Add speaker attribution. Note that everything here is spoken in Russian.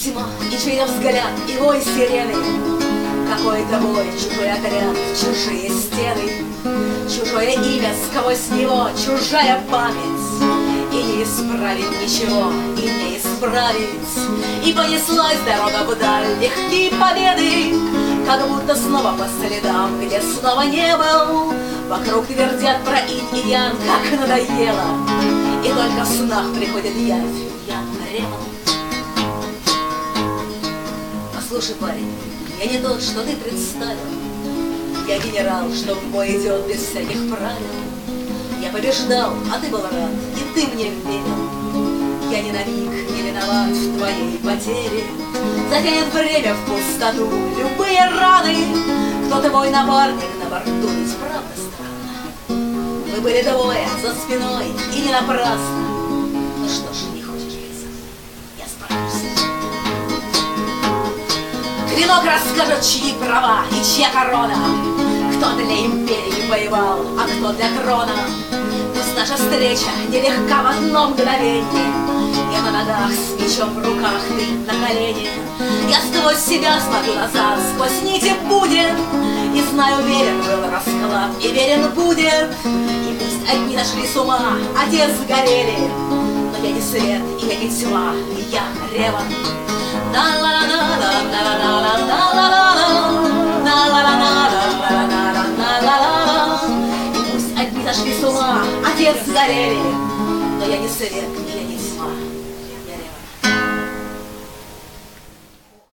Speaker 1: тьма, и чей-то взгляд, и вой сирены. Какой-то бой, чужой отряд, чужие стены, чужое имя сквозь него, чужая память. И не исправить ничего, и не исправить. И понеслась дорога вдаль легкие победы, как будто снова по следам, где снова не был. Вокруг твердят про инь и ян, как надоело, и только в снах приходит явь, я Реван. Послушай, парень, я не тот, что ты представил. Я генерал, что в бой идет без всяких правил. Я побеждал, а ты был рад, и ты мне верил. Я ни на миг не виноват в твоей потере. Затянет время в пустоту любые раны. Кто твой напарник на борту, ведь правда странно. Мы были двое за спиной, и не напрасно. Ну что ж, не хочешь биться, я справлюсь. Клинок расскажет, чьи права и чья корона, кто для империи воевал, а кто для трона. Пусть наша встреча нелегка в одно мгновение. Я на ногах с мечом в руках, ты на колени. Я сквозь себя смотрю назад, сквозь нити будет. И знаю, верен был расклад, и верен будет. И пусть одни нашли с ума, а те сгорели, но я не свет, и я не тьма, и я Реван. И пусть одни зашли с ума, а те сгорели,